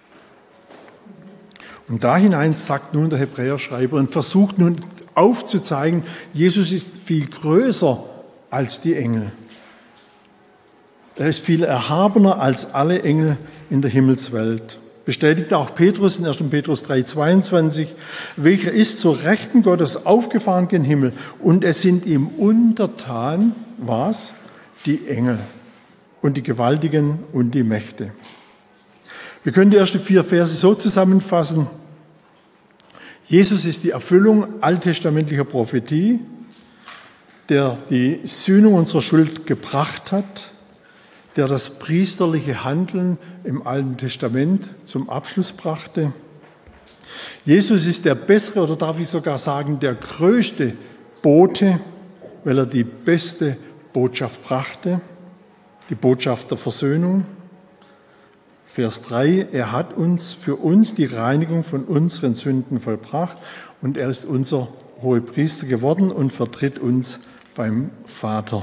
Und da hinein sagt nun der Hebräerschreiber und versucht nun aufzuzeigen, Jesus ist viel größer als die Engel. Er ist viel erhabener als alle Engel in der Himmelswelt. Bestätigt auch Petrus in 1. Petrus 3,22, welcher ist zur Rechten Gottes aufgefahren gen Himmel und es sind ihm untertan, was? Die Engel und die Gewaltigen und die Mächte. Wir können die ersten 4 Verse so zusammenfassen. Jesus ist die Erfüllung alttestamentlicher Prophetie, der die Sühnung unserer Schuld gebracht hat, der das priesterliche Handeln im Alten Testament zum Abschluss brachte. Jesus ist der bessere, oder darf ich sogar sagen, der größte Bote, weil er die beste Botschaft brachte, die Botschaft der Versöhnung. Vers 3, er hat für uns die Reinigung von unseren Sünden vollbracht und er ist unser Hohepriester geworden und vertritt uns beim Vater.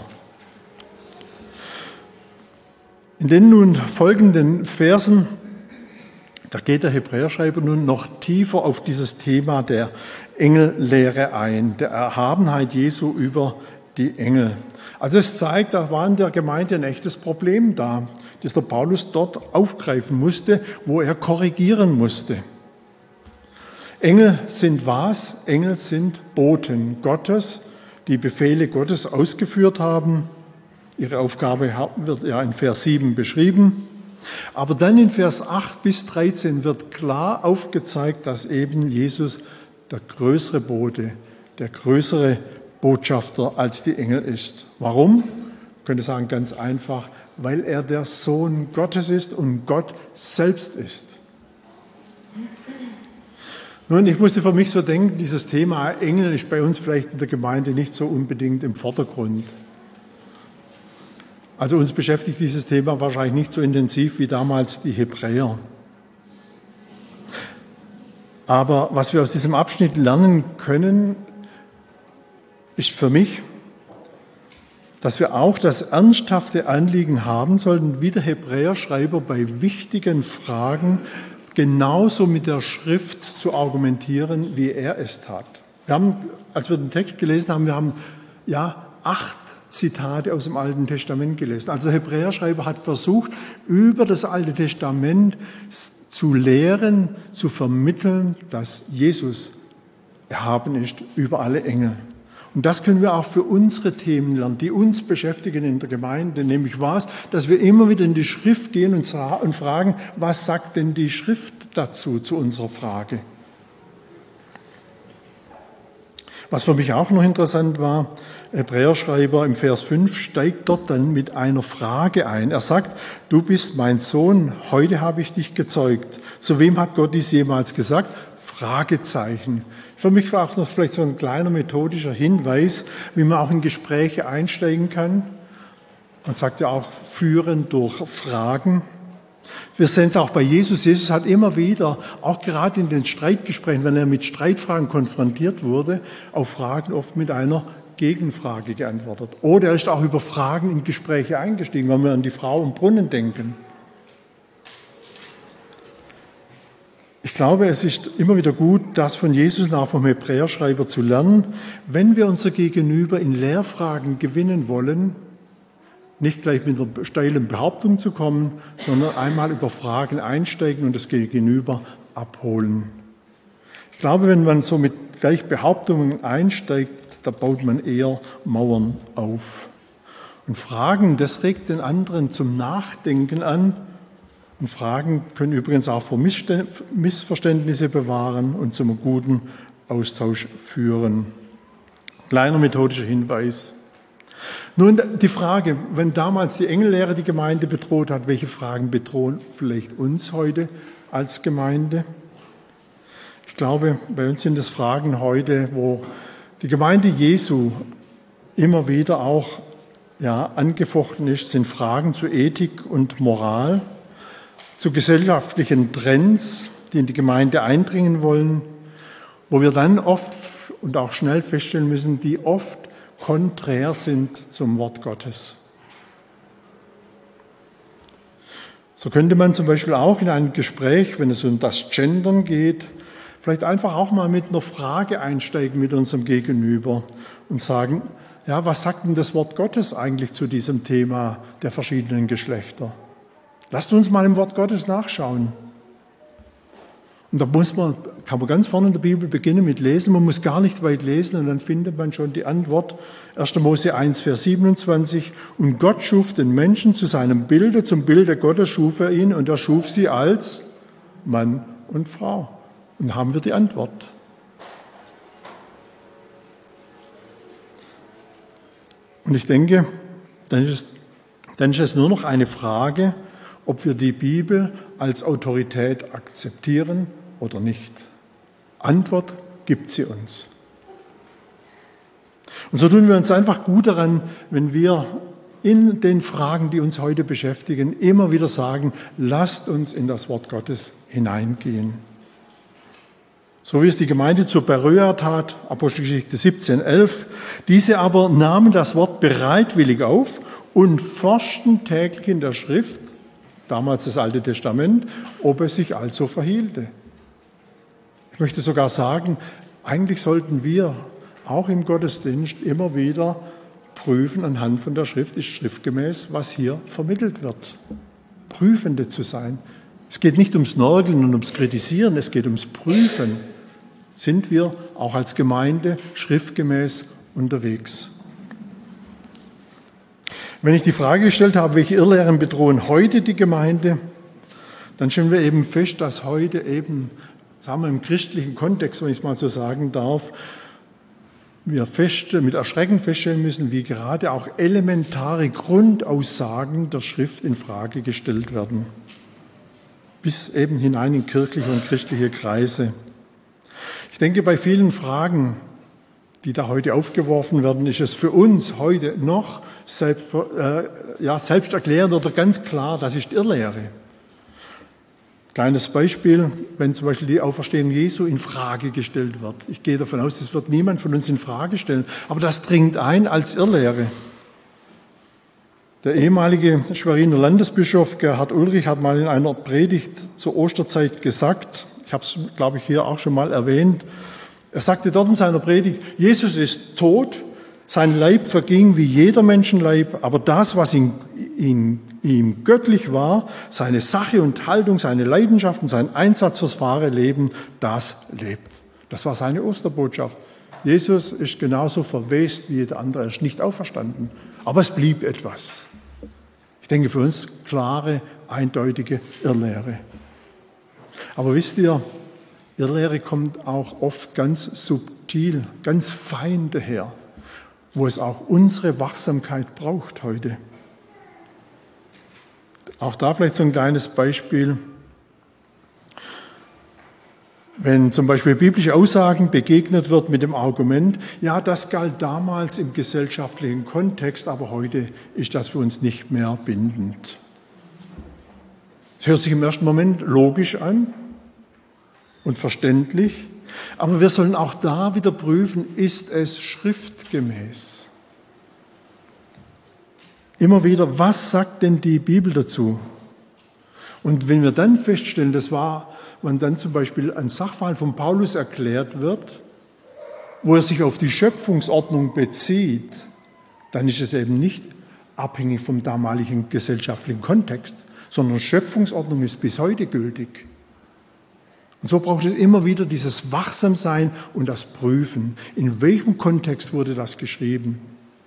In den nun folgenden Versen, da geht der Hebräerschreiber nun noch tiefer auf dieses Thema der Engellehre ein, der Erhabenheit Jesu über die Engel. Also es zeigt, da war in der Gemeinde ein echtes Problem da, das der Paulus dort aufgreifen musste, wo er korrigieren musste. Engel sind was? Engel sind Boten Gottes, die Befehle Gottes ausgeführt haben. Ihre Aufgabe wird ja in Vers 7 beschrieben. Aber dann in Vers 8 bis 13 wird klar aufgezeigt, dass eben Jesus der größere Bote, der größere Botschafter als die Engel ist. Warum? Ich könnte sagen, ganz einfach, weil er der Sohn Gottes ist und Gott selbst ist. Nun, ich musste für mich so denken, dieses Thema Engel ist bei uns vielleicht in der Gemeinde nicht so unbedingt im Vordergrund. Also uns beschäftigt dieses Thema wahrscheinlich nicht so intensiv wie damals die Hebräer. Aber was wir aus diesem Abschnitt lernen können, ist für mich, dass wir auch das ernsthafte Anliegen haben sollten, wie der Hebräerschreiber bei wichtigen Fragen genauso mit der Schrift zu argumentieren, wie er es tat. Wir haben, als wir den Text gelesen haben, 8 Zitate aus dem Alten Testament gelesen. Also der Hebräerschreiber hat versucht, über das Alte Testament zu lehren, zu vermitteln, dass Jesus erhaben ist über alle Engel. Und das können wir auch für unsere Themen lernen, die uns beschäftigen in der Gemeinde, nämlich was? Dass wir immer wieder in die Schrift gehen und fragen, was sagt denn die Schrift dazu, zu unserer Frage? Was für mich auch noch interessant war, Hebräerschreiber im Vers 5 steigt dort dann mit einer Frage ein. Er sagt, du bist mein Sohn, heute habe ich dich gezeugt. Zu wem hat Gott dies jemals gesagt? Fragezeichen. Für mich war auch noch vielleicht so ein kleiner methodischer Hinweis, wie man auch in Gespräche einsteigen kann. Man sagt ja auch, führen durch Fragen. Wir sehen es auch bei Jesus. Jesus hat immer wieder, auch gerade in den Streitgesprächen, wenn er mit Streitfragen konfrontiert wurde, auf Fragen oft mit einer Gegenfrage geantwortet. Oder er ist auch über Fragen in Gespräche eingestiegen, wenn wir an die Frau im Brunnen denken. Ich glaube, es ist immer wieder gut, das von Jesus und auch vom Hebräerschreiber zu lernen. Wenn wir unser Gegenüber in Lehrfragen gewinnen wollen, nicht gleich mit einer steilen Behauptung zu kommen, sondern einmal über Fragen einsteigen und das Gegenüber abholen. Ich glaube, wenn man so mit gleich Behauptungen einsteigt, da baut man eher Mauern auf. Und Fragen, das regt den anderen zum Nachdenken an. Und Fragen können übrigens auch vor Missverständnisse bewahren und zum guten Austausch führen. Kleiner methodischer Hinweis. Nun die Frage, wenn damals die Engellehre die Gemeinde bedroht hat, welche Fragen bedrohen vielleicht uns heute als Gemeinde? Ich glaube, bei uns sind es Fragen heute, wo die Gemeinde Jesu immer wieder auch angefochten ist, sind Fragen zu Ethik und Moral, zu gesellschaftlichen Trends, die in die Gemeinde eindringen wollen, wo wir dann oft und auch schnell feststellen müssen, die oft konträr sind zum Wort Gottes. So könnte man zum Beispiel auch in einem Gespräch, wenn es um das Gendern geht, vielleicht einfach auch mal mit einer Frage einsteigen mit unserem Gegenüber und sagen, ja, was sagt denn das Wort Gottes eigentlich zu diesem Thema der verschiedenen Geschlechter? Lasst uns mal im Wort Gottes nachschauen. Und da kann man ganz vorne in der Bibel beginnen mit Lesen. Man muss gar nicht weit lesen und dann findet man schon die Antwort. 1. Mose 1, Vers 27. Und Gott schuf den Menschen zu seinem Bilde, zum Bilde Gottes schuf er ihn und er schuf sie als Mann und Frau. Und haben wir die Antwort. Und ich denke, dann ist es nur noch eine Frage, ob wir die Bibel als Autorität akzeptieren oder nicht. Antwort gibt sie uns. Und so tun wir uns einfach gut daran, wenn wir in den Fragen, die uns heute beschäftigen, immer wieder sagen, lasst uns in das Wort Gottes hineingehen. So wie es die Gemeinde zu Beröa tat, Apostelgeschichte 17,11. Diese aber nahmen das Wort bereitwillig auf und forschten täglich in der Schrift, damals das Alte Testament, ob es sich also verhielte. Ich möchte sogar sagen, eigentlich sollten wir auch im Gottesdienst immer wieder prüfen anhand von der Schrift, ist schriftgemäß, was hier vermittelt wird. Prüfende zu sein. Es geht nicht ums Nörgeln und ums Kritisieren, es geht ums Prüfen. Sind wir auch als Gemeinde schriftgemäß unterwegs? Wenn ich die Frage gestellt habe, welche Irrlehren bedrohen heute die Gemeinde, dann stellen wir eben fest, dass heute eben, sagen wir im christlichen Kontext, wenn ich es mal so sagen darf, wir mit Erschrecken feststellen müssen, wie gerade auch elementare Grundaussagen der Schrift in Frage gestellt werden. Bis eben hinein in kirchliche und christliche Kreise. Ich denke, bei vielen Fragen, die da heute aufgeworfen werden, ist es für uns heute noch selbsterklärend oder ganz klar, das ist Irrlehre. Kleines Beispiel, wenn zum Beispiel die Auferstehung Jesu in Frage gestellt wird. Ich gehe davon aus, das wird niemand von uns in Frage stellen, aber das dringt ein als Irrlehre. Der ehemalige Schweriner Landesbischof Gerhard Ulrich hat mal in einer Predigt zur Osterzeit gesagt, ich habe es, glaube ich, hier auch schon mal erwähnt, er sagte dort in seiner Predigt, Jesus ist tot, sein Leib verging wie jeder Menschenleib, aber das, was in ihm göttlich war, seine Sache und Haltung, seine Leidenschaft und sein Einsatz fürs wahre Leben, das lebt. Das war seine Osterbotschaft. Jesus ist genauso verwest wie jeder andere, er ist nicht auferstanden, aber es blieb etwas. Ich denke für uns klare, eindeutige Irrlehre. Aber wisst ihr, Irrlehre kommt auch oft ganz subtil, ganz fein daher, wo es auch unsere Wachsamkeit braucht heute. Auch da vielleicht so ein kleines Beispiel. Wenn zum Beispiel biblische Aussagen begegnet wird mit dem Argument, ja, das galt damals im gesellschaftlichen Kontext, aber heute ist das für uns nicht mehr bindend. Es hört sich im ersten Moment logisch an und verständlich, aber wir sollen auch da wieder prüfen, ist es schriftgemäß? Immer wieder, was sagt denn die Bibel dazu? Und wenn wir dann feststellen, wenn dann zum Beispiel ein Sachverhalt von Paulus erklärt wird, wo er sich auf die Schöpfungsordnung bezieht, dann ist es eben nicht abhängig vom damaligen gesellschaftlichen Kontext, sondern Schöpfungsordnung ist bis heute gültig. Und so braucht es immer wieder dieses Wachsamsein und das Prüfen. In welchem Kontext wurde das geschrieben?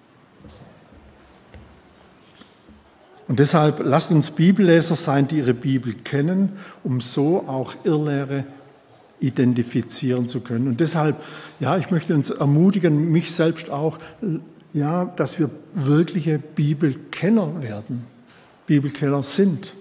Und deshalb lasst uns Bibelleser sein, die ihre Bibel kennen, um so auch Irrlehre identifizieren zu können. Und deshalb, ja, ich möchte uns ermutigen, mich selbst auch, ja, dass wir wirkliche Bibelkenner werden, Bibelkenner sind.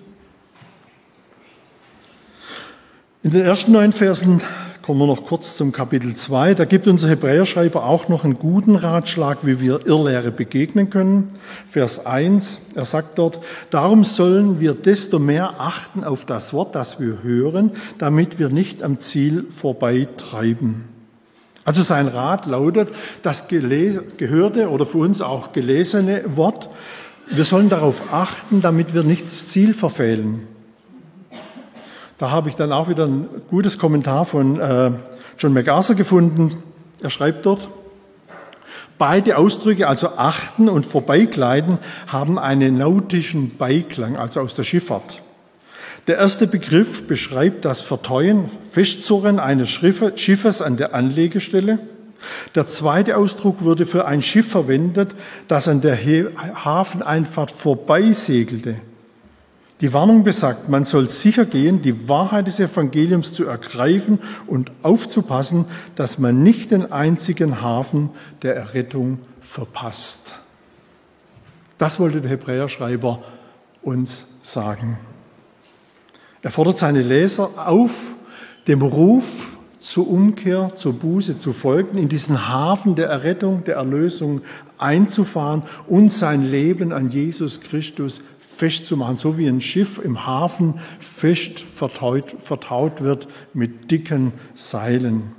In den ersten 9 Versen kommen wir noch kurz zum Kapitel 2. Da gibt unser Hebräerschreiber auch noch einen guten Ratschlag, wie wir Irrlehre begegnen können. Vers 1, er sagt dort, darum sollen wir desto mehr achten auf das Wort, das wir hören, damit wir nicht am Ziel vorbeitreiben. Also sein Rat lautet, das gehörte oder für uns auch gelesene Wort, wir sollen darauf achten, damit wir nicht das Ziel verfehlen. Da habe ich dann auch wieder ein gutes Kommentar von John MacArthur gefunden. Er schreibt dort, beide Ausdrücke, also achten und vorbeigleiten, haben einen nautischen Beiklang, also aus der Schifffahrt. Der erste Begriff beschreibt das Verteuen, Festzurren eines Schiffes an der Anlegestelle. Der zweite Ausdruck wurde für ein Schiff verwendet, das an der Hafeneinfahrt vorbeisegelte. Die Warnung besagt, man soll sicher gehen, die Wahrheit des Evangeliums zu ergreifen und aufzupassen, dass man nicht den einzigen Hafen der Errettung verpasst. Das wollte der Hebräerschreiber uns sagen. Er fordert seine Leser auf, dem Ruf zur Umkehr, zur Buße zu folgen, in diesen Hafen der Errettung, der Erlösung einzufahren und sein Leben an Jesus Christus festzumachen, so wie ein Schiff im Hafen fest vertaut wird mit dicken Seilen.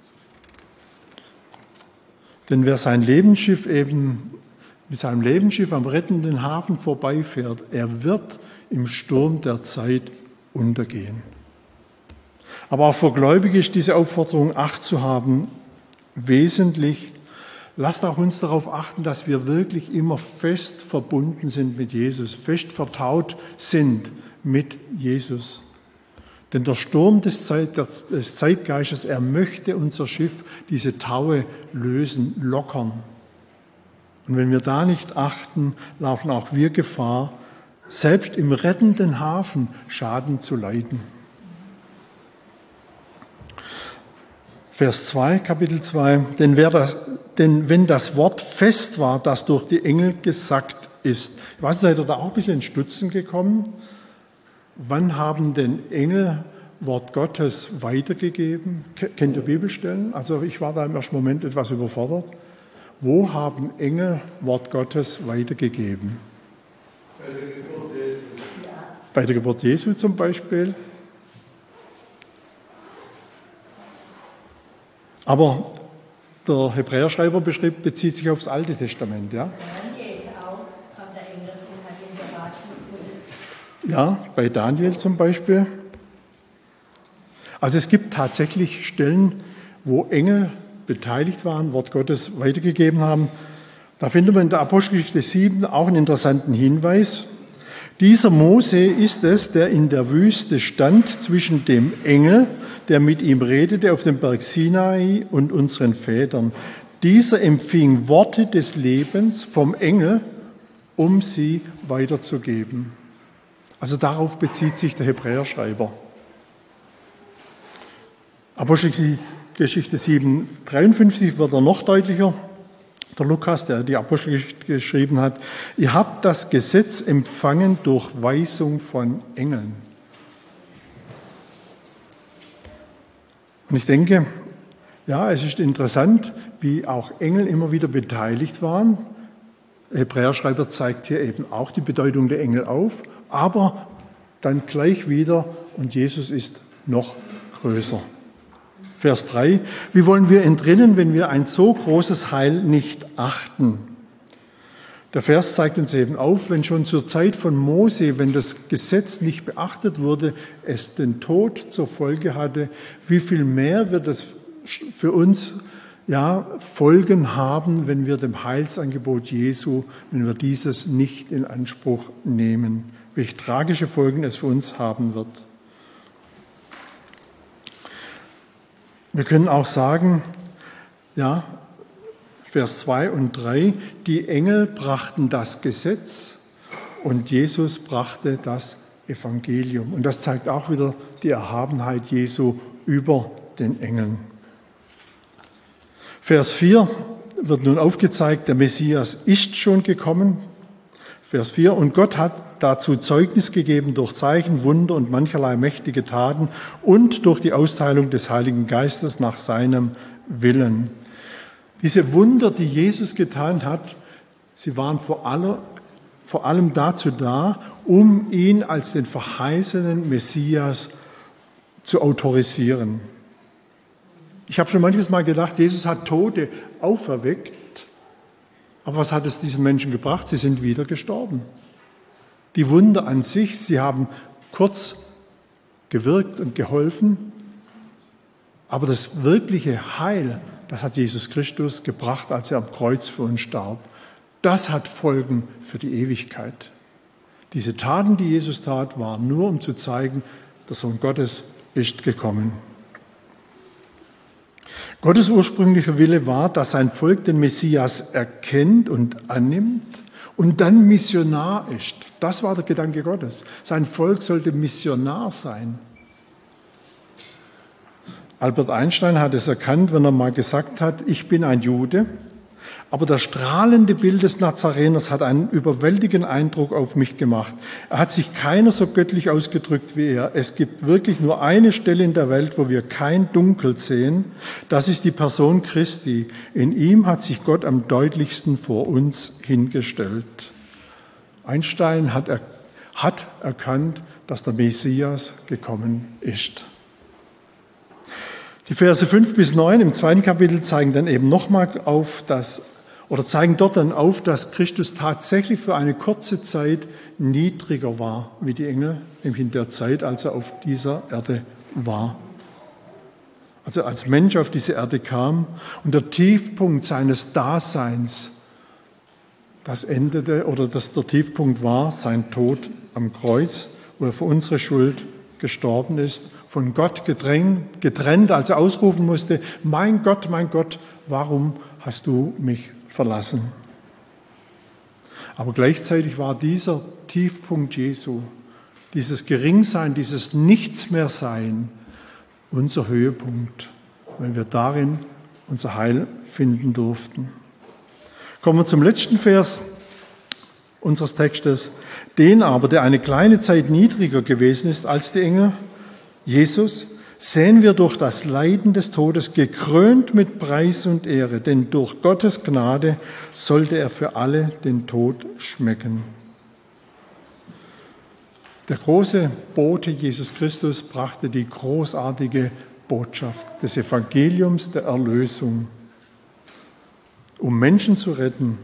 Denn wer sein Lebensschiff eben mit seinem Lebensschiff am rettenden Hafen vorbeifährt, er wird im Sturm der Zeit untergehen. Aber auch für Gläubige ist diese Aufforderung, Acht zu haben, wesentlich. Lasst auch uns darauf achten, dass wir wirklich immer fest verbunden sind mit Jesus, fest vertraut sind mit Jesus. Denn der Sturm des Zeitgeistes, er möchte unser Schiff, diese Taue lösen, lockern. Und wenn wir da nicht achten, laufen auch wir Gefahr, selbst im rettenden Hafen Schaden zu leiden. Vers 2, Kapitel 2, denn wenn das Wort fest war, das durch die Engel gesagt ist. Ich weiß, seid ihr da auch ein bisschen in Stutzen gekommen? Wann haben denn Engel Wort Gottes weitergegeben? Kennt ihr Bibelstellen? Also ich war da im ersten Moment etwas überfordert. Wo haben Engel Wort Gottes weitergegeben? Bei der Geburt Jesu zum Beispiel. Aber der Hebräerschreiber bezieht sich aufs Alte Testament, ja? Ja, bei Daniel zum Beispiel. Also es gibt tatsächlich Stellen, wo Engel beteiligt waren, Wort Gottes weitergegeben haben. Da findet man in der Apostelgeschichte 7 auch einen interessanten Hinweis. Dieser Mose ist es, der in der Wüste stand zwischen dem Engel, der mit ihm redete auf dem Berg Sinai, und unseren Vätern. Dieser empfing Worte des Lebens vom Engel, um sie weiterzugeben. Also darauf bezieht sich der Hebräerschreiber. Apostelgeschichte 7,53 wird er noch deutlicher. Der Lukas, der die Apostelgeschichte geschrieben hat, ihr habt das Gesetz empfangen durch Weisung von Engeln. Und ich denke, ja, es ist interessant, wie auch Engel immer wieder beteiligt waren. Der Hebräerschreiber zeigt hier eben auch die Bedeutung der Engel auf, aber dann gleich wieder, und Jesus ist noch größer. Vers 3, wie wollen wir entrinnen, wenn wir ein so großes Heil nicht achten? Der Vers zeigt uns eben auf, wenn schon zur Zeit von Mose, wenn das Gesetz nicht beachtet wurde, es den Tod zur Folge hatte, wie viel mehr wird es für uns Folgen haben, wenn wir dem Heilsangebot Jesu, wenn wir dieses nicht in Anspruch nehmen. Welche tragische Folgen es für uns haben wird. Wir können auch sagen, Vers 2 und 3, die Engel brachten das Gesetz und Jesus brachte das Evangelium. Und das zeigt auch wieder die Erhabenheit Jesu über den Engeln. Vers 4 wird nun aufgezeigt, der Messias ist schon gekommen. Vers 4, und Gott hat dazu Zeugnis gegeben durch Zeichen, Wunder und mancherlei mächtige Taten und durch die Austeilung des Heiligen Geistes nach seinem Willen. Diese Wunder, die Jesus getan hat, sie waren vor allem dazu da, um ihn als den verheißenen Messias zu autorisieren. Ich habe schon manches Mal gedacht, Jesus hat Tote auferweckt, aber was hat es diesen Menschen gebracht? Sie sind wieder gestorben. Die Wunder an sich, sie haben kurz gewirkt und geholfen, aber das wirkliche Heil, das hat Jesus Christus gebracht, als er am Kreuz für uns starb. Das hat Folgen für die Ewigkeit. Diese Taten, die Jesus tat, waren nur, um zu zeigen, der Sohn Gottes ist gekommen. Gottes ursprünglicher Wille war, dass sein Volk den Messias erkennt und annimmt und dann Missionar ist. Das war der Gedanke Gottes. Sein Volk sollte Missionar sein. Albert Einstein hat es erkannt, wenn er mal gesagt hat, ich bin ein Jude, aber das strahlende Bild des Nazareners hat einen überwältigenden Eindruck auf mich gemacht. Er hat sich keiner so göttlich ausgedrückt wie er. Es gibt wirklich nur eine Stelle in der Welt, wo wir kein Dunkel sehen. Das ist die Person Christi. In ihm hat sich Gott am deutlichsten vor uns hingestellt. Einstein hat erkannt, dass der Messias gekommen ist. Die Verse 5 bis 9 im 2. Kapitel zeigen dann eben nochmal zeigen dort dann auf, dass Christus tatsächlich für eine kurze Zeit niedriger war wie die Engel, nämlich in der Zeit, als er auf dieser Erde war. Also als Mensch auf diese Erde kam und der Tiefpunkt seines Daseins, der Tiefpunkt war sein Tod am Kreuz, wo er für unsere Schuld gestorben ist, von Gott getrennt, als er ausrufen musste, mein Gott, warum hast du mich verlassen? Aber gleichzeitig war dieser Tiefpunkt Jesu, dieses Geringsein, dieses Nichtsmehrsein, unser Höhepunkt, weil wir darin unser Heil finden durften. Kommen wir zum letzten Vers unseres Textes. Den aber, der eine kleine Zeit niedriger gewesen ist als die Engel, Jesus, sehen wir durch das Leiden des Todes gekrönt mit Preis und Ehre, denn durch Gottes Gnade sollte er für alle den Tod schmecken. Der große Bote Jesus Christus brachte die großartige Botschaft des Evangeliums der Erlösung, um Menschen zu retten.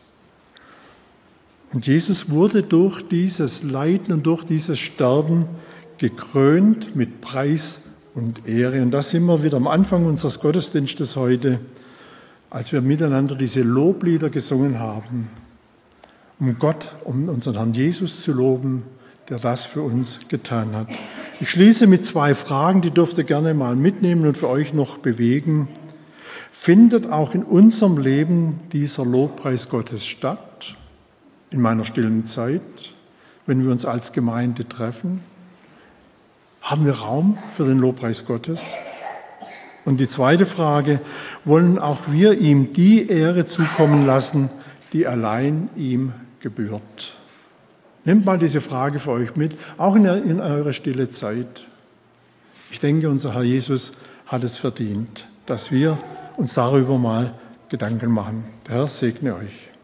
Und Jesus wurde durch dieses Leiden und durch dieses Sterben gekrönt mit Preis und Ehre. Und das sind wir wieder am Anfang unseres Gottesdienstes heute, als wir miteinander diese Loblieder gesungen haben, um unseren Herrn Jesus zu loben, der das für uns getan hat. Ich schließe mit 2 Fragen, die dürft ihr gerne mal mitnehmen und für euch noch bewegen. Findet auch in unserem Leben dieser Lobpreis Gottes statt? In meiner stillen Zeit, wenn wir uns als Gemeinde treffen? Haben wir Raum für den Lobpreis Gottes? Und die zweite Frage, wollen auch wir ihm die Ehre zukommen lassen, die allein ihm gebührt? Nehmt mal diese Frage für euch mit, auch in eure stille Zeit. Ich denke, unser Herr Jesus hat es verdient, dass wir uns darüber mal Gedanken machen. Der Herr segne euch.